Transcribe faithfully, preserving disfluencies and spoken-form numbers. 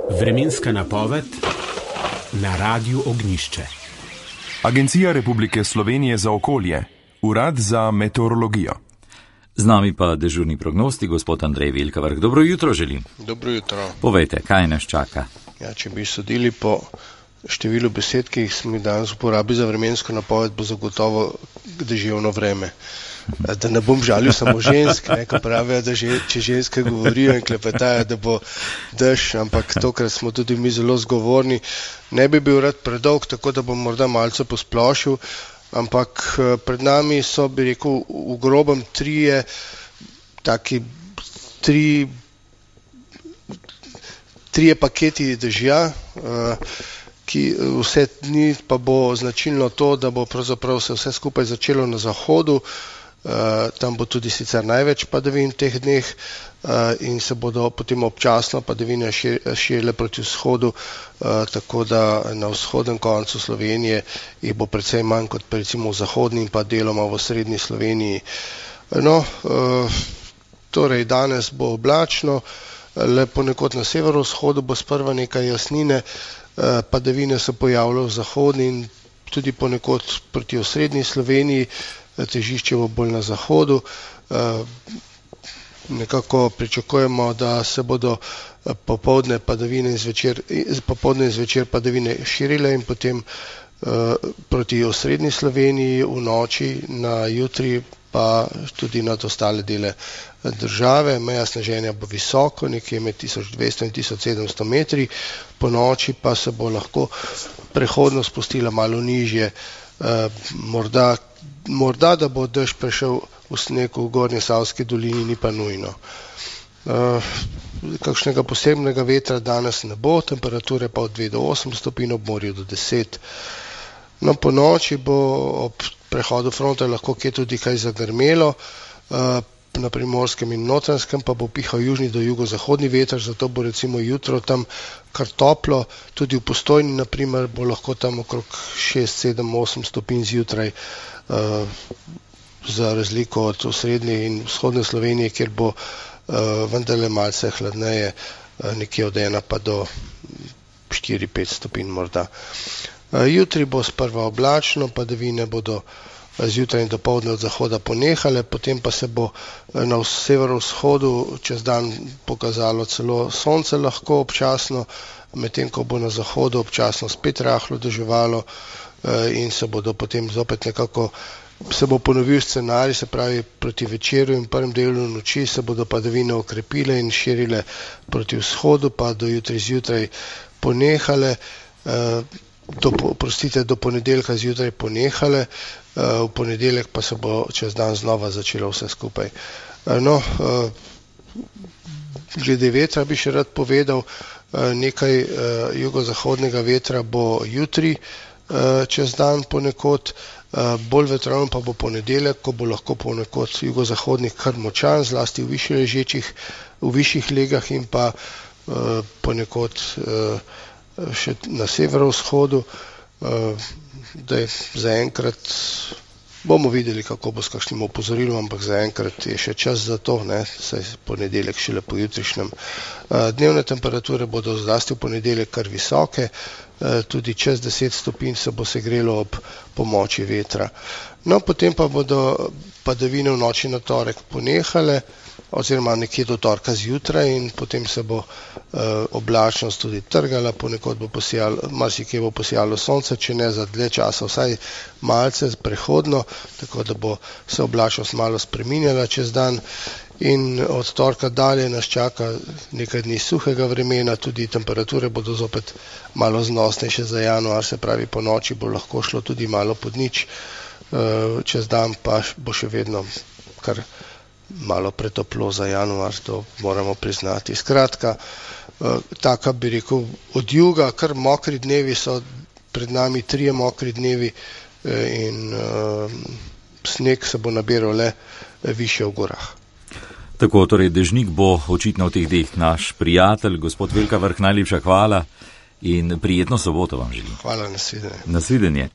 Vremenska napoved na Radiu Ognjišče. Agencija Republike Slovenije za okolje, Urad za meteorologijo. Z nami pa dežurni prognosti, gospod Andrej Velkavrh. Dobro jutro želim. Dobro jutro. Povejte, kaj nas čaka? Ja, če bi sodili po številu besed, ki jih smo danes uporabili za vremensko napoved, bo zagotovo deževno vreme. Da ne bom žalil samo žensk, ne, ko pravijo, da že, če ženske govorijo in klepetajo, da bo dež, ampak tokrat smo tudi mi zelo zgovorni. Ne bi bil rad predolg, tako da bom morda malce posplošil, ampak pred nami so, bi rekel, v grobem trije, taki, tri, trije paketi dežja, ki vse dni pa bo značilno to, da bo pravzaprav se vse skupaj začelo na zahodu. Uh, tam bo tudi sicer največ padavin v teh dneh uh, in se bodo potem občasno padavine širile proti vzhodu, uh, tako da na vzhodnem koncu Slovenije jih bo precej manj kot recimo v zahodni in pa deloma v srednji Sloveniji. No, uh, torej danes bo oblačno, le ponekod na severovzhodu bo sprva nekaj jasnine, uh, padavine se pojavljajo v zahodni in tudi ponekod proti osrednji Sloveniji. Težišče bo bolj na zahodu. Nekako pričakujemo, da se bodo popoldne padavine in zvečer, popoldne in zvečer padavine širile in potem proti osrednji Sloveniji v noči na jutri pa tudi nad ostale dele države. Meja sneženja bo visoko, nekje med tisoč dvesto in tisoč sedemsto metri, po noči pa se bo lahko prehodno spustila malo nižje. Morda Morda, da bo dež prešel v sneg v Gornji Savski dolini, ni pa nujno. Uh, kakšnega posebnega vetra danes ne bo, temperature pa od dve do osem stopinj, ob morju do deset. No, po noči bo ob prehodu fronte lahko kje tudi kaj zagrmelo, uh, na Primorskem in Notranjskem pa bo pihal južni do jugozahodni veter, zato bo recimo jutro tam kar toplo, tudi v Postojni na primer bo lahko tam okrog šest, sedem, osem stopinj zjutraj, uh, za razliko od osrednje in vzhodne Slovenije, kjer bo uh, vendarle malce hladneje, uh, nekje od ena pa do štiri, pet stopinj morda. Uh, jutri bo sprva oblačno, padavine bodo zjutraj in dopoldne od zahoda ponehale, potem pa se bo na severovzhodu čez dan pokazalo celo sonce lahko občasno, medtem ko bo na zahodu občasno spet rahlo deževalo in se bodo potem zopet nekako, se bo ponovil scenarij, se pravi proti večeru in prvem delu noči se bodo padavine okrepile in širile proti vzhodu, pa do jutri zjutraj ponehale, do, prostite, do ponedeljka zjutraj ponehale, v ponedeljek pa se bo čez dan znova začelo vse skupaj. No, glede vetra bi še rad povedal, nekaj jugozahodnega vetra bo jutri čez dan ponekod, bolj vetroven pa bo ponedeljek, ko bo lahko ponekod jugozahodnik kar močan, zlasti v višje ležečih, v višjih legah in pa ponekod še na severovzhodu. Da je zaenkrat, bomo videli, kako bo s kakšnim opozorilom, ampak zaenkrat je še čas za to, ne, saj ponedeljek šele po jutrišnjem. Dnevne temperature bodo zlasti v ponedeljek kar visoke, tudi čez deset stopinj se bo segrelo ob pomoči vetra. No, potem pa bodo padavine v noči na torek ponehale, oziroma nekje do torka zjutraj in potem se bo uh, oblačnost tudi trgala, ponekod bo posijalo, marsikje bo posijalo sonce, če ne za dlje časa, vsaj malce prehodno, tako da bo se oblačnost malo spreminjala čez dan in od torka dalje nas čaka nekaj dni suhega vremena, tudi temperature bodo zopet malo znosnejše za januar, se pravi po noči bo lahko šlo tudi malo pod nič, uh, čez dan pa bo še vedno kar malo pretoplo za januar, to moramo priznati. Skratka, taka bi rekel od juga, kar mokri dnevi so pred nami, trije mokri dnevi in uh, sneg se bo nabiral le višje v gorah. Tako, torej dežnik bo očitno v teh dneh naš prijatelj, gospod Velkavrh, najlepša hvala in prijetno soboto vam želim. Hvala, nasvidenje. Nasvidenje.